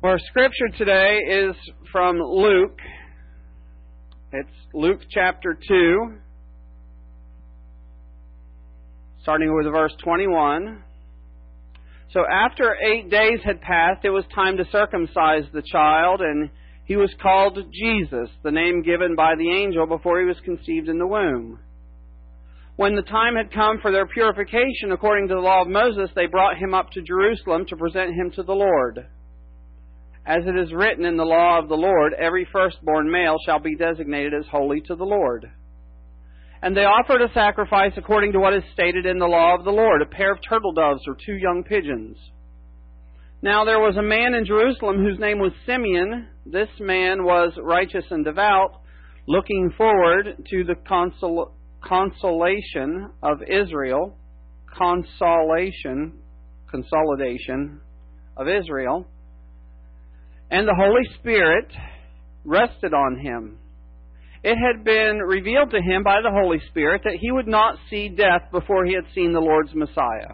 Our scripture today is from Luke. It's Luke chapter 2, starting with verse 21. So after 8 days had passed, it was time to circumcise the child, and he was called Jesus, the name given by the angel before he was conceived in the womb. When the time had come for their purification according to the law of Moses, they brought him up to Jerusalem to present him to the Lord. As it is written in the law of the Lord, every firstborn male shall be designated as holy to the Lord. And they offered a sacrifice according to what is stated in the law of the Lord, a pair of turtle doves or 2 young pigeons. Now there was a man in Jerusalem whose name was Simeon. This man was righteous and devout, looking forward to the consolidation of Israel. And the Holy Spirit rested on him. It had been revealed to him by the Holy Spirit that he would not see death before he had seen the Lord's Messiah.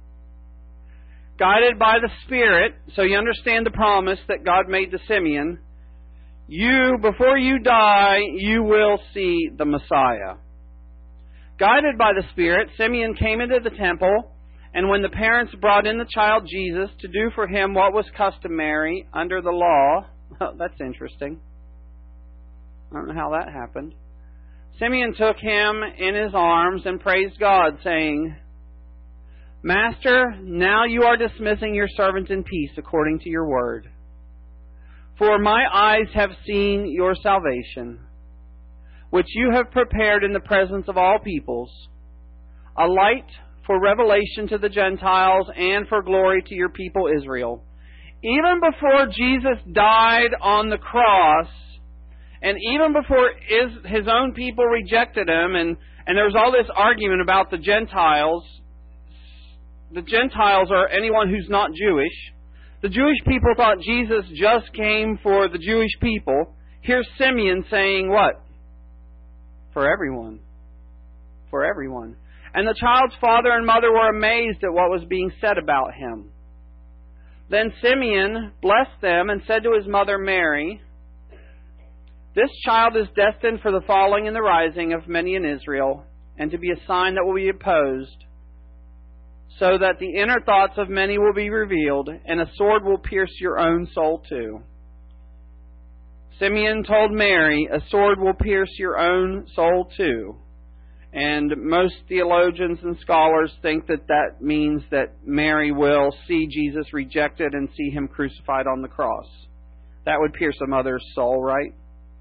Guided by the Spirit, so you understand the promise that God made to Simeon, before you die, you will see the Messiah. Guided by the Spirit, Simeon came into the temple, and when the parents brought in the child Jesus to do for him what was customary under the law, that's interesting. I don't know how that happened. Simeon took him in his arms and praised God, saying, Master, now you are dismissing your servant in peace according to your word. For my eyes have seen your salvation, which you have prepared in the presence of all peoples, a light for revelation to the Gentiles and for glory to your people Israel. Even before Jesus died on the cross, and even before his own people rejected him, and there was all this argument about the Gentiles. The Gentiles are anyone who's not Jewish. The Jewish people thought Jesus just came for the Jewish people. Here's Simeon saying what? For everyone. For everyone. And the child's father and mother were amazed at what was being said about him. Then Simeon blessed them and said to his mother Mary, This child is destined for the falling and the rising of many in Israel, and to be a sign that will be opposed, so that the inner thoughts of many will be revealed, and a sword will pierce your own soul too. Simeon told Mary, a sword will pierce your own soul too. And most theologians and scholars think that that means that Mary will see Jesus rejected and see him crucified on the cross. That would pierce a mother's soul, right?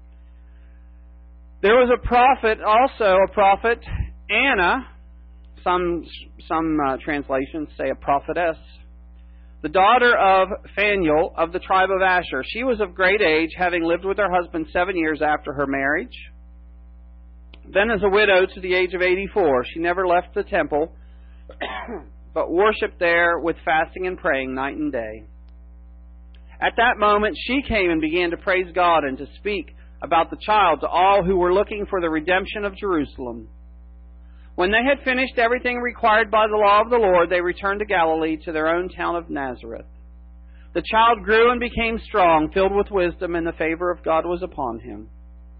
There was a prophet, Anna. Some translations say a prophetess. The daughter of Phanuel of the tribe of Asher. She was of great age, having lived with her husband 7 years after her marriage. Then as a widow to the age of 84, she never left the temple, but worshipped there with fasting and praying night and day. At that moment she came and began to praise God and to speak about the child to all who were looking for the redemption of Jerusalem. When they had finished everything required by the law of the Lord, they returned to Galilee, to their own town of Nazareth. The child grew and became strong, filled with wisdom, and the favor of God was upon him.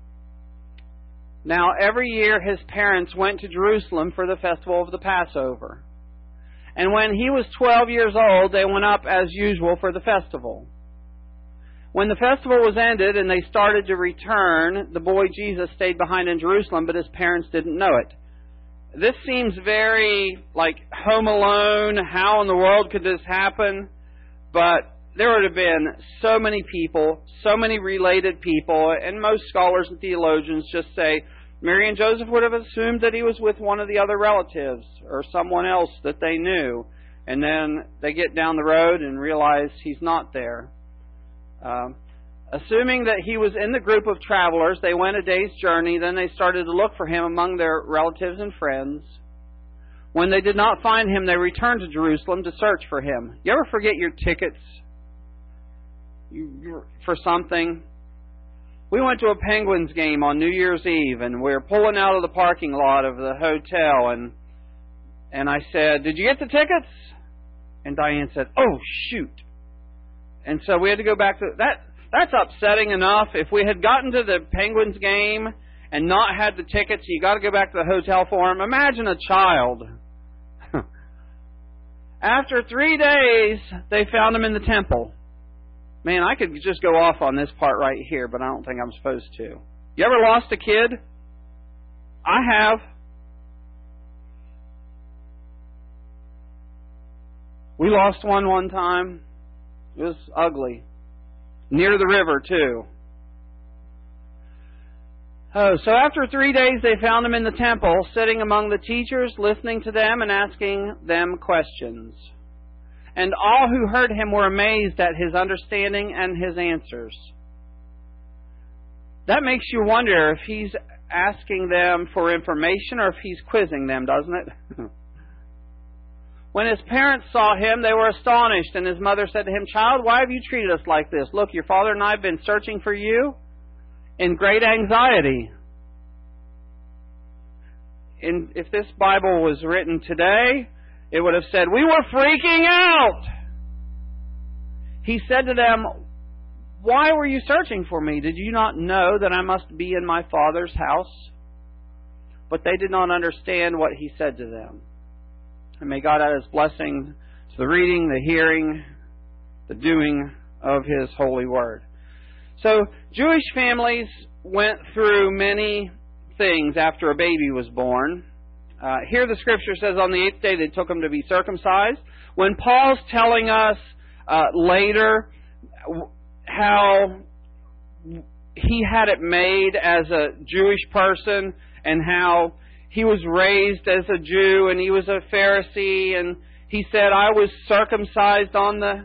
Now every year his parents went to Jerusalem for the festival of the Passover. And when he was 12 years old, they went up as usual for the festival. When the festival was ended and they started to return, the boy Jesus stayed behind in Jerusalem, but his parents didn't know it. This seems very like Home Alone. How in the world could this happen? But there would have been so many people, so many related people, and most scholars and theologians just say Mary and Joseph would have assumed that he was with one of the other relatives or someone else that they knew. And then they get down the road and realize he's not there. Assuming that he was in the group of travelers, they went a day's journey. Then they started to look for him among their relatives and friends. When they did not find him, they returned to Jerusalem to search for him. You ever forget your tickets for something? We went to a Penguins game on New Year's Eve, and we were pulling out of the parking lot of the hotel, and I said, "Did you get the tickets?" And Diane said, "Oh, shoot." And so we had to go back to that. That's upsetting enough. If we had gotten to the Penguins game and not had the tickets, you got to go back to the hotel for them. Imagine a child. After 3 days, they found him in the temple. Man, I could just go off on this part right here, but I don't think I'm supposed to. You ever lost a kid? I have. We lost one time. It was ugly. Near the river, too. Oh, so after 3 days they found him in the temple, sitting among the teachers, listening to them and asking them questions. And all who heard him were amazed at his understanding and his answers. That makes you wonder if he's asking them for information or if he's quizzing them, doesn't it? When his parents saw him, they were astonished, and his mother said to him, "Child, why have you treated us like this? Look, your father and I have been searching for you in great anxiety." And if this Bible was written today, it would have said, "We were freaking out." He said to them, "Why were you searching for me? Did you not know that I must be in my Father's house?" But they did not understand what he said to them. And may God add His blessing to the reading, the hearing, the doing of His holy word. So, Jewish families went through many things after a baby was born. Here the scripture says on the 8th day they took him to be circumcised. When Paul's telling us later how he had it made as a Jewish person and how he was raised as a Jew and he was a Pharisee, and he said, "I was circumcised on the,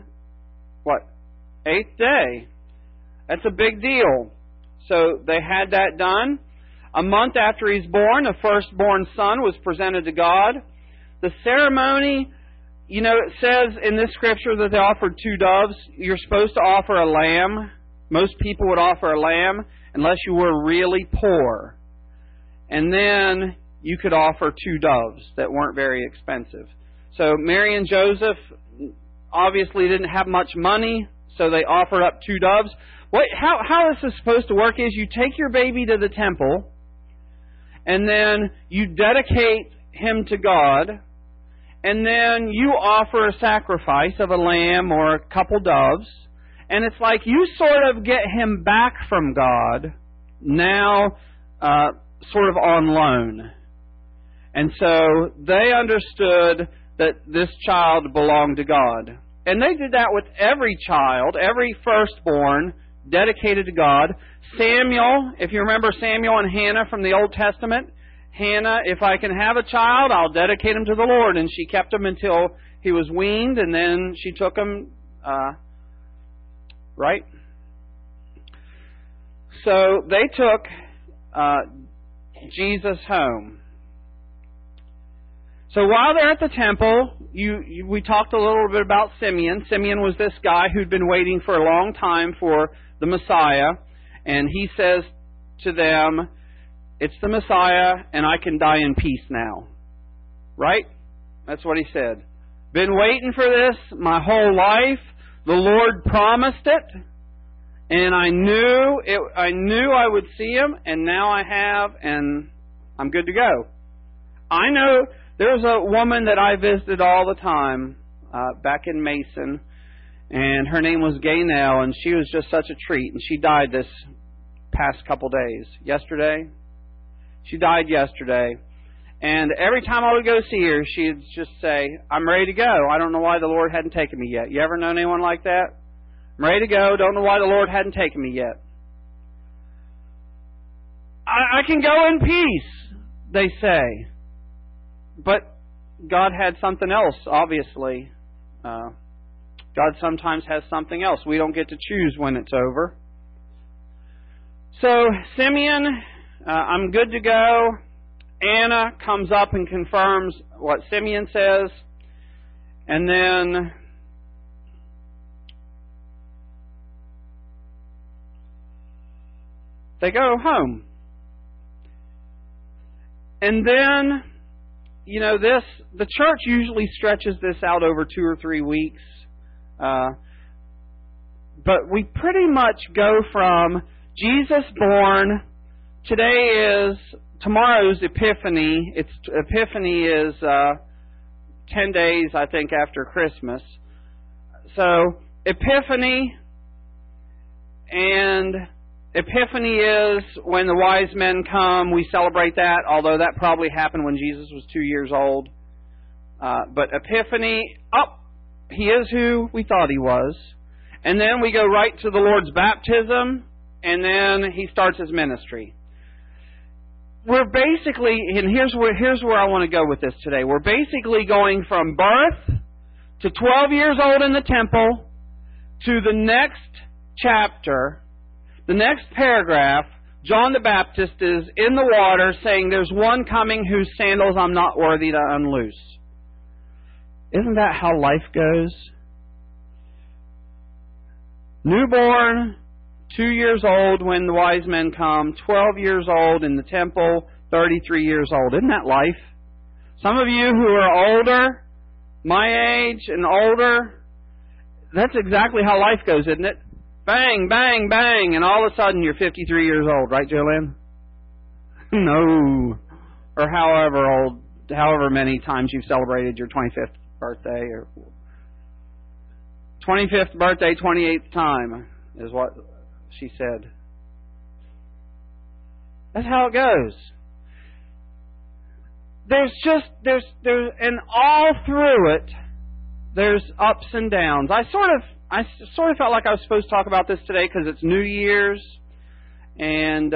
8th day." That's a big deal. So they had that done. A month after he's born, the firstborn son was presented to God. The ceremony, it says in this scripture that they offered 2 doves. You're supposed to offer a lamb. Most people would offer a lamb unless you were really poor. And then you could offer 2 doves that weren't very expensive. So Mary and Joseph obviously didn't have much money, so they offered up 2 doves. How this is supposed to work is you take your baby to the temple, and then you dedicate him to God, and then you offer a sacrifice of a lamb or a couple doves, and it's like you sort of get him back from God, now sort of on loan. And so they understood that this child belonged to God. And they did that with every child, every firstborn, dedicated to God. Samuel, if you remember Samuel and Hannah from the Old Testament, Hannah, "If I can have a child, I'll dedicate him to the Lord." And she kept him until he was weaned, and then she took him, right? So they took Jesus home. So while they're at the temple, we talked a little bit about Simeon. Simeon was this guy who'd been waiting for a long time for the Messiah. And he says to them, "It's the Messiah, and I can die in peace now." Right? That's what he said. "Been waiting for this my whole life. The Lord promised it. And I knew I would see him, and now I have, and I'm good to go." I know there's a woman that I visited all the time back in Mason, and her name was Gaynell, and she was just such a treat, and she died this past couple days. Yesterday? She died yesterday. And every time I would go see her, she'd just say, "I'm ready to go. I don't know why the Lord hadn't taken me yet." You ever known anyone like that? "I'm ready to go. Don't know why the Lord hadn't taken me yet." I can go in peace, they say. But God had something else, obviously. God sometimes has something else. We don't get to choose when it's over. So, Simeon, "I'm good to go." Anna comes up and confirms what Simeon says. And then they go home. And then, the church usually stretches this out over 2 or 3 weeks. But we pretty much go from Jesus born. Tomorrow's Epiphany. Epiphany is 10 days, I think, after Christmas. So Epiphany, and Epiphany is when the wise men come. We celebrate that, although that probably happened when Jesus was 2 years old. But Epiphany, He is who we thought He was. And then we go right to the Lord's baptism, and then He starts His ministry. We're basically, and here's where I want to go with this today. We're basically going from birth to 12 years old in the temple to the next chapter, the next paragraph. John the Baptist is in the water saying, "There's one coming whose sandals I'm not worthy to unloose." Isn't that how life goes? Newborn, 2 years old when the wise men come, 12 years old in the temple, 33 years old. Isn't that life? Some of you who are older, my age and older, that's exactly how life goes, isn't it? Bang, bang, bang, and all of a sudden you're 53 years old, right, Jolynn? No. Or however many times you've celebrated your 25th birthday, or 25th birthday, 28th time is what she said. That's how it goes. And all through it, there's ups and downs. I sort of felt like I was supposed to talk about this today because it's New Year's, and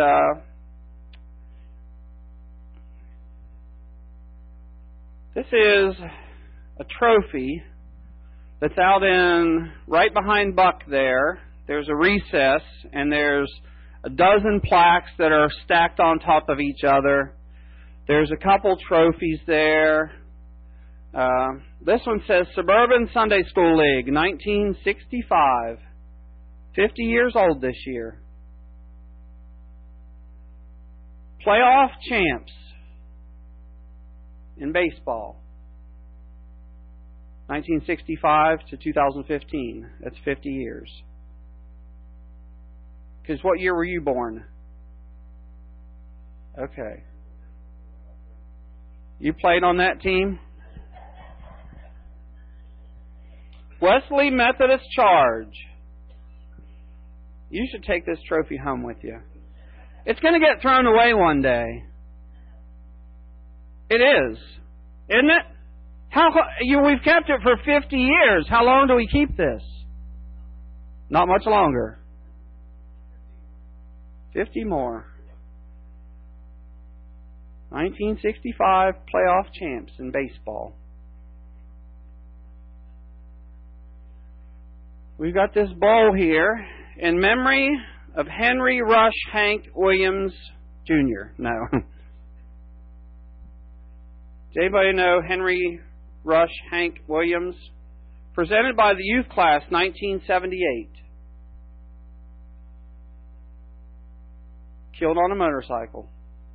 this is a trophy that's out right behind Buck there. There's a recess, and there's a dozen plaques that are stacked on top of each other. There's a couple trophies there. This one says Suburban Sunday School League, 1965. 50 years old this year. Playoff champs in baseball. 1965 to 2015. That's 50 years. Because what year were you born? Okay. You played on that team? Wesley Methodist Charge. You should take this trophy home with you. It's going to get thrown away one day. It is. Isn't it? We've kept it for 50 years. How long do we keep this? Not much longer. 50 more. 1965 playoff champs in baseball. We've got this bowl here in memory of Henry Rush Hank Williams Jr. No. Does anybody know Henry Rush Hank Williams? Presented by the youth class, 1978. Killed on a motorcycle.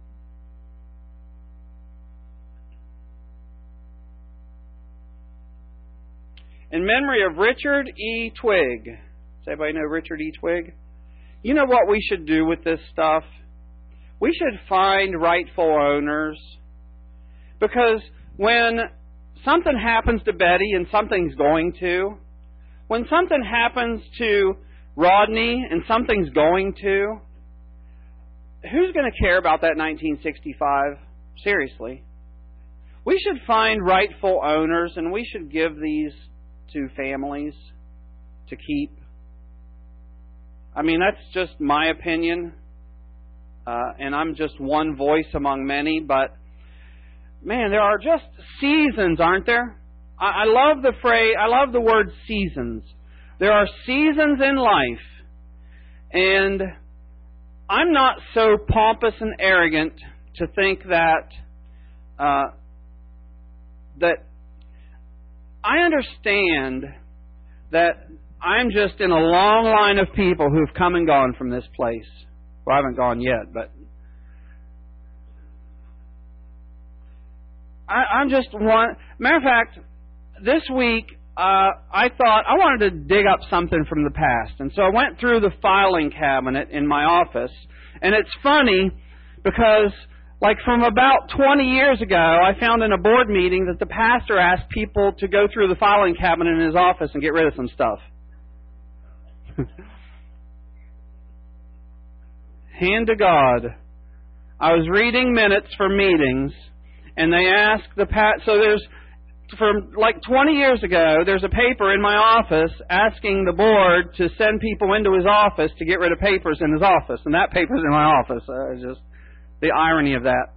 In memory of Richard E. Twigg. Does anybody know Richard E. Twigg? You know what we should do with this stuff? We should find rightful owners. Because when something happens to Betty, and something's going to, when something happens to Rodney, and something's going to, who's going to care about that 1965? Seriously. We should find rightful owners, and we should give these to families to keep. I mean, that's just my opinion, and I'm just one voice among many, but man, there are just seasons, aren't there? I love the phrase, I love the word seasons. There are seasons in life, and I'm not so pompous and arrogant to think that that I understand that I'm just in a long line of people who've come and gone from this place. Well, I haven't gone yet, but I'm just one. Matter of fact, this week I thought I wanted to dig up something from the past. And so I went through the filing cabinet in my office. And it's funny because, like, from about 20 years ago, I found in a board meeting that the pastor asked people to go through the filing cabinet in his office and get rid of some stuff. Hand to God. I was reading minutes for meetings, and they asked so there's, from like 20 years ago, there's a paper in my office asking the board to send people into his office to get rid of papers in his office, and that paper's in my office. Just the irony of that.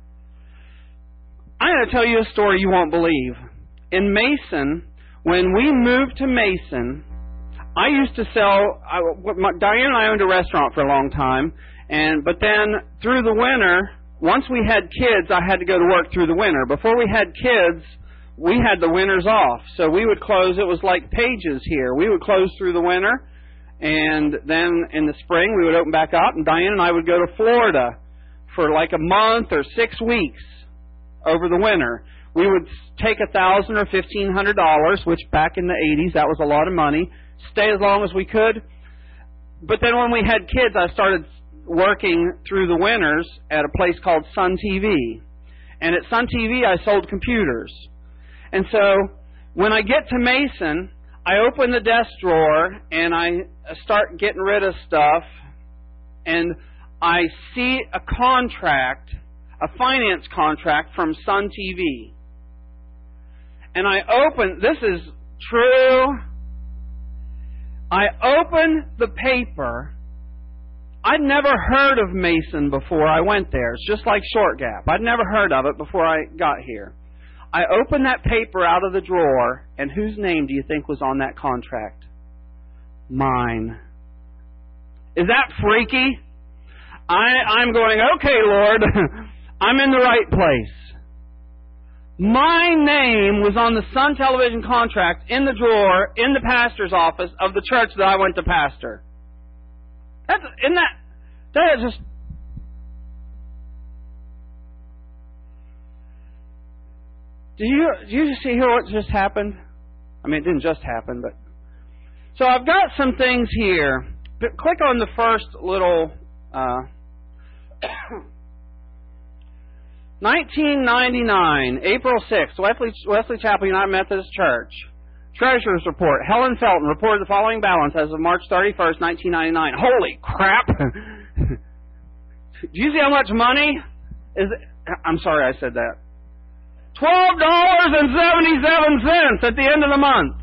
I'm going to tell you a story you won't believe. In Mason, when we moved to Mason, I used to sell. Diane and I owned a restaurant for a long time, but then through the winter, once we had kids, I had to go to work through the winter. Before we had kids, we had the winters off, so we would close. It was like Pages here. We would close through the winter, and then in the spring we would open back up, and Diane and I would go to Florida for like a month or 6 weeks over the winter. We would take $1,000 or $1,500, which back in the 80s, that was a lot of money, stay as long as we could. But then when we had kids, I started working through the winters at a place called Sun TV. And at Sun TV, I sold computers. And so when I get to Mason, I open the desk drawer and I start getting rid of stuff, and I see a contract, a finance contract from Sun TV. And I open, this is true, I open the paper. I'd never heard of Mason before I went there. It's just like Short Gap. I'd never heard of it before I got here. I opened that paper out of the drawer, and whose name do you think was on that contract? Mine. Is that freaky? I'm going, okay, Lord, I'm in the right place. My name was on the Sun Television contract in the drawer in the pastor's office of the church that I went to pastor. That is just... Do you see here what just happened? I mean, it didn't just happen, but... So I've got some things here. But click on the first little... 1999, April 6th, Wesley Chapel United Methodist Church. Treasurer's Report. Helen Felton reported the following balance as of March 31st, 1999. Holy crap! Do you see how much money is it? I'm sorry I said that. $12.77 at the end of the month.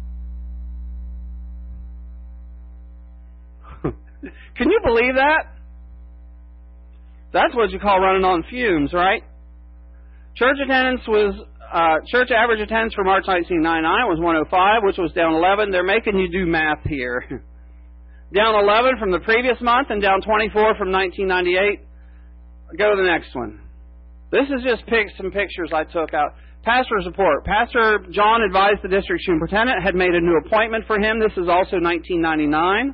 Can you believe that? That's what you call running on fumes, right? Church attendance was church average attendance for March 1999 was 105, which was down 11. They're making you do math here. Down 11 from the previous month and down 24 from 1998. Go to the next one. This is just some pictures I took out. Pastor's report. Pastor John advised the district superintendent, had made a new appointment for him. This is also 1999.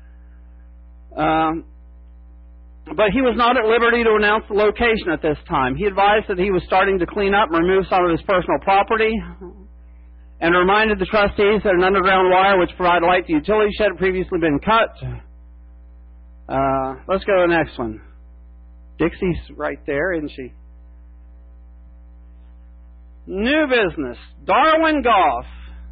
But he was not at liberty to announce the location at this time. He advised that he was starting to clean up and remove some of his personal property, and reminded the trustees that an underground wire which provided light to the utility shed had previously been cut. Let's go to the next one. Dixie's right there, isn't she? New business. Darwin Goff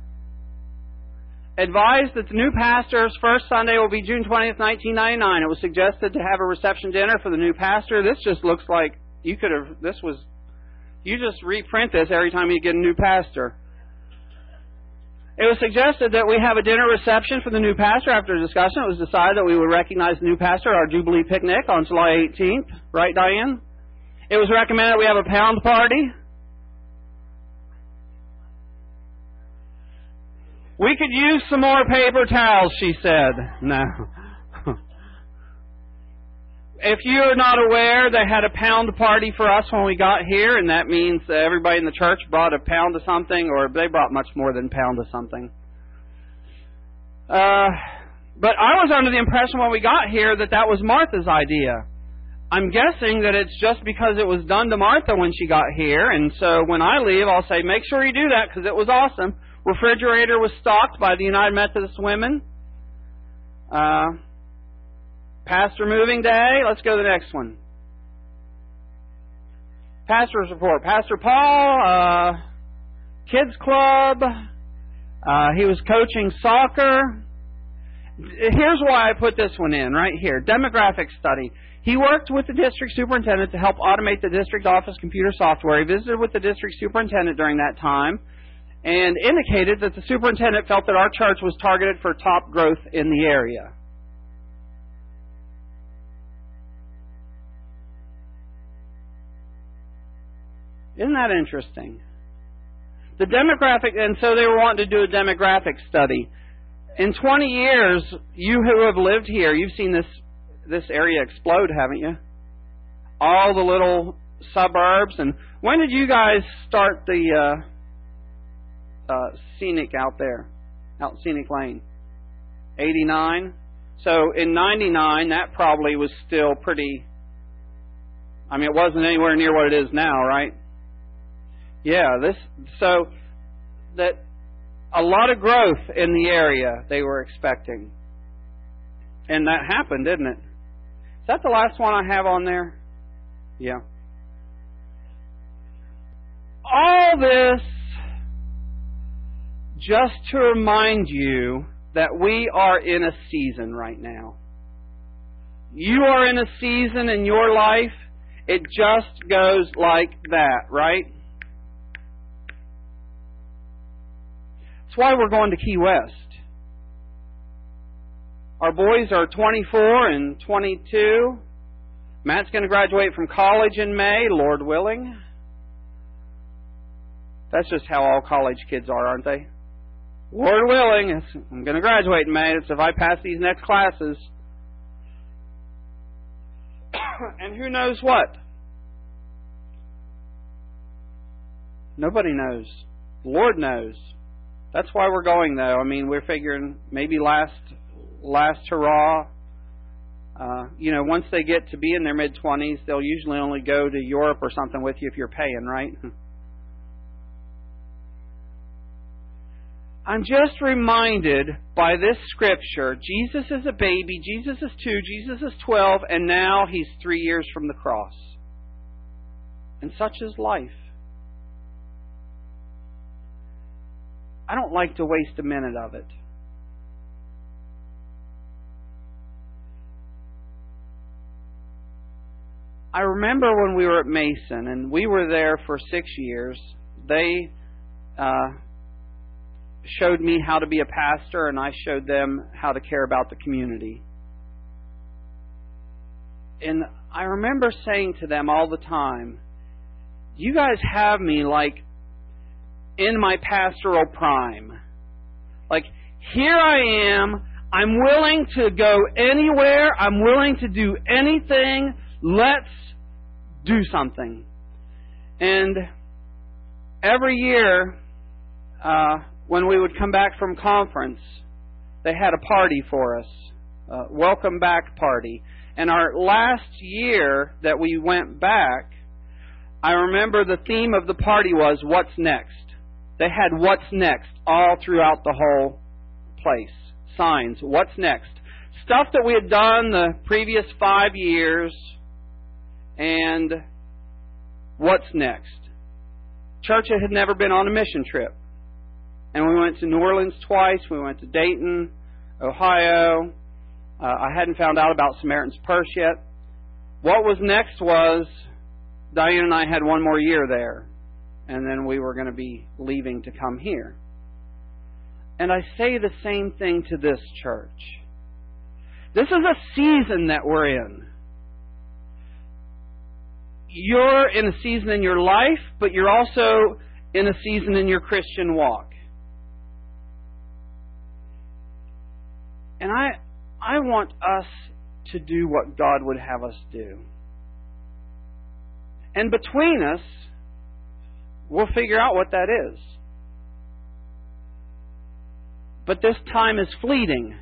advised that the new pastor's first Sunday will be June 20th, 1999. It was suggested to have a reception dinner for the new pastor. This just looks like you just reprint this every time you get a new pastor. It was suggested that we have a dinner reception for the new pastor. After a discussion, it was decided that we would recognize the new pastor at our Jubilee picnic on July 18th. Right, Diane? It was recommended that we have a pound party. We could use some more paper towels, she said. No. If you're not aware, they had a pound party for us when we got here, and that means that everybody in the church brought a pound of something, or they brought much more than a pound of something. But I was under the impression when we got here that was Martha's idea. I'm guessing that it's just because it was done to Martha when she got here, and so when I leave, I'll say, make sure you do that, because it was awesome. refrigerator was stocked by the United Methodist Women. Pastor moving day. Let's go to the next one. Pastor's report. Pastor Paul, kids club. He was coaching soccer. Here's why I put this one in right here. Demographic study. He worked with the district superintendent to help automate the district office computer software. He visited with the district superintendent during that time and indicated that the superintendent felt that our church was targeted for top growth in the area. Isn't that interesting? The demographic, and so they were wanting to do a demographic study. In 20 years, you who have lived here, you've seen this area explode, haven't you? All the little suburbs. And when did you guys start the scenic out there, out Scenic Lane? 89? So in 99, that probably was still pretty, I mean, it wasn't anywhere near what it is now, right? Yeah, so that a lot of growth in the area they were expecting. And that happened, didn't it? Is that the last one I have on there? Yeah. All this just to remind you that we are in a season right now. You are in a season in your life, it just goes like that, right? That's why we're going to Key West. Our boys are 24 and 22. Matt's going to graduate from college in May, Lord willing. That's just how all college kids are, aren't they? Lord willing, I'm going to graduate in May. It's if I pass these next classes. And who knows what? Nobody knows. The Lord knows. That's why we're going, though. I mean, we're figuring maybe last hurrah. Once they get to be in their mid-20s, they'll usually only go to Europe or something with you if you're paying, right? I'm just reminded by this scripture, Jesus is a baby, Jesus is 2, Jesus is 12, and now He's 3 years from the cross. And such is life. I don't like to waste a minute of it. I remember when we were at Mason, and we were there for 6 years, they showed me how to be a pastor, and I showed them how to care about the community. And I remember saying to them all the time, you guys have me like in my pastoral prime. Like, here I am. I'm willing to go anywhere. I'm willing to do anything. Let's do something. And every year, when we would come back from conference, they had a party for us, a welcome back party. And our last year that we went back, I remember the theme of the party was, what's next? They had what's next all throughout the whole place. Signs, what's next? Stuff that we had done the previous 5 years, and what's next? Church had never been on a mission trip. And we went to New Orleans twice. We went to Dayton, Ohio. I hadn't found out about Samaritan's Purse yet. What was next was Diane and I had one more year there. And then we were going to be leaving to come here. And I say the same thing to this church. This is a season that we're in. You're in a season in your life, but you're also in a season in your Christian walk. And I want us to do what God would have us do. And between us, we'll figure out what that is. But this time is fleeting.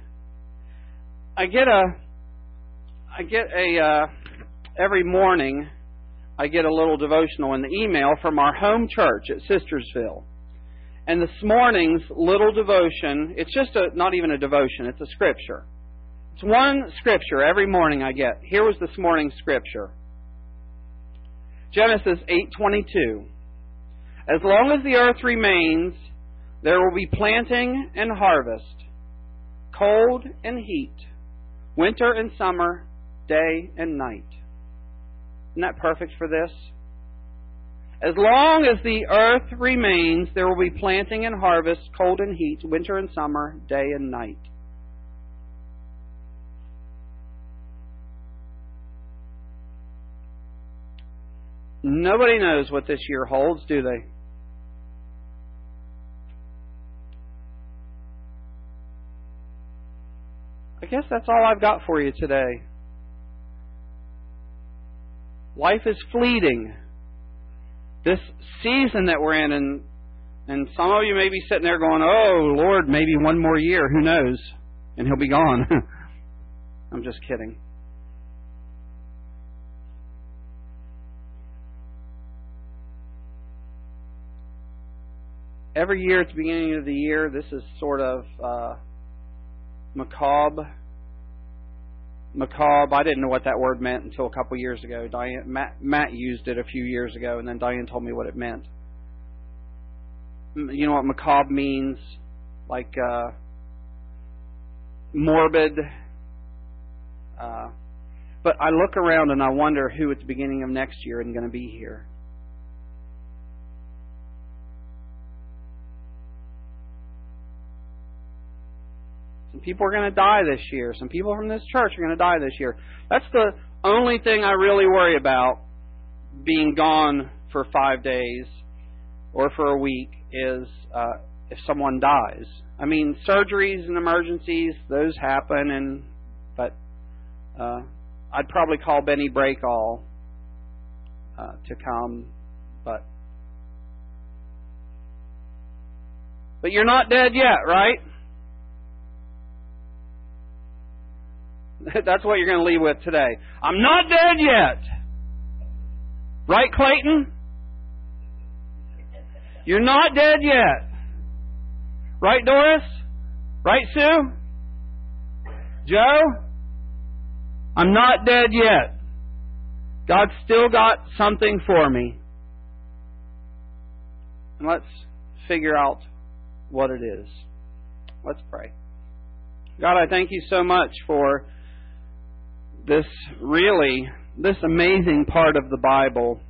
Every morning, I get a little devotional in the email from our home church at Sistersville. And this morning's little devotion, it's just not even a devotion, it's a scripture. It's one scripture every morning I get. Here was this morning's scripture. Genesis 8:22. As long as the earth remains, there will be planting and harvest, cold and heat, winter and summer, day and night. Isn't that perfect for this? As long as the earth remains, there will be planting and harvest, cold and heat, winter and summer, day and night. Nobody knows what this year holds, do they? I guess that's all I've got for you today. Life is fleeting. This season that we're in, and some of you may be sitting there going, oh, Lord, maybe one more year, who knows? And He'll be gone. I'm just kidding. Every year at the beginning of the year, this is sort of macabre. Macabre. I didn't know what that word meant until a couple years ago. Matt used it a few years ago, and then Diane told me what it meant. You know what macabre means? Like morbid. But I look around and I wonder who at the beginning of next year is going to be here. Some people are going to die this year. Some people from this church are going to die this year. That's the only thing I really worry about being gone for 5 days or for a week is if someone dies. I mean, surgeries and emergencies, those happen, but I'd probably call Benny Breakall to come. But you're not dead yet, right? That's what you're going to leave with today. I'm not dead yet. Right, Clayton? You're not dead yet. Right, Doris? Right, Sue? Joe? I'm not dead yet. God's still got something for me. And let's figure out what it is. Let's pray. God, I thank you so much for this amazing part of the Bible.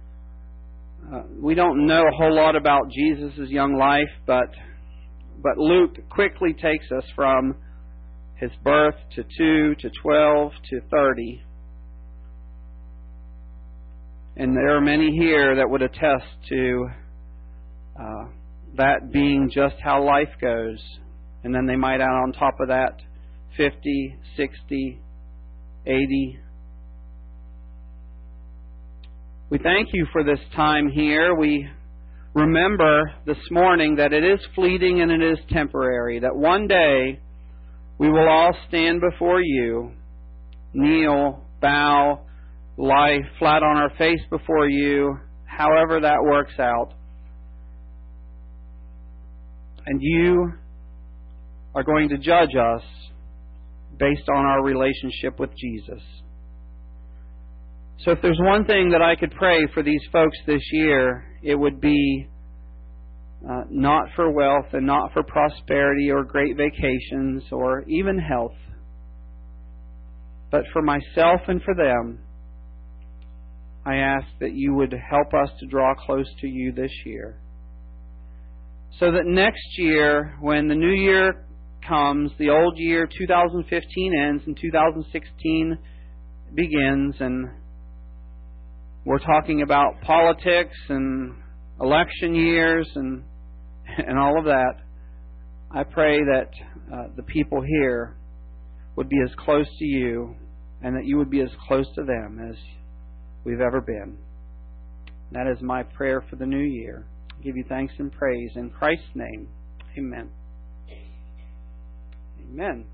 We don't know a whole lot about Jesus' young life, but Luke quickly takes us from his birth to 2 to 12 to 30. And there are many here that would attest to that being just how life goes. And then they might add on top of that 50, 60, 80. We thank you for this time here. We remember this morning that it is fleeting and it is temporary, that one day we will all stand before you, kneel, bow, lie flat on our face before you, however that works out. And you are going to judge us based on our relationship with Jesus. So if there's one thing that I could pray for these folks this year, it would be not for wealth and not for prosperity or great vacations or even health, but for myself and for them. I ask that you would help us to draw close to you this year, so that next year, when the new year comes, the old year 2015 ends and 2016 begins, and we're talking about politics and election years and all of that. I pray that the people here would be as close to you and that you would be as close to them as we've ever been. That is my prayer for the new year. I give you thanks and praise in Christ's name. Amen. Amen.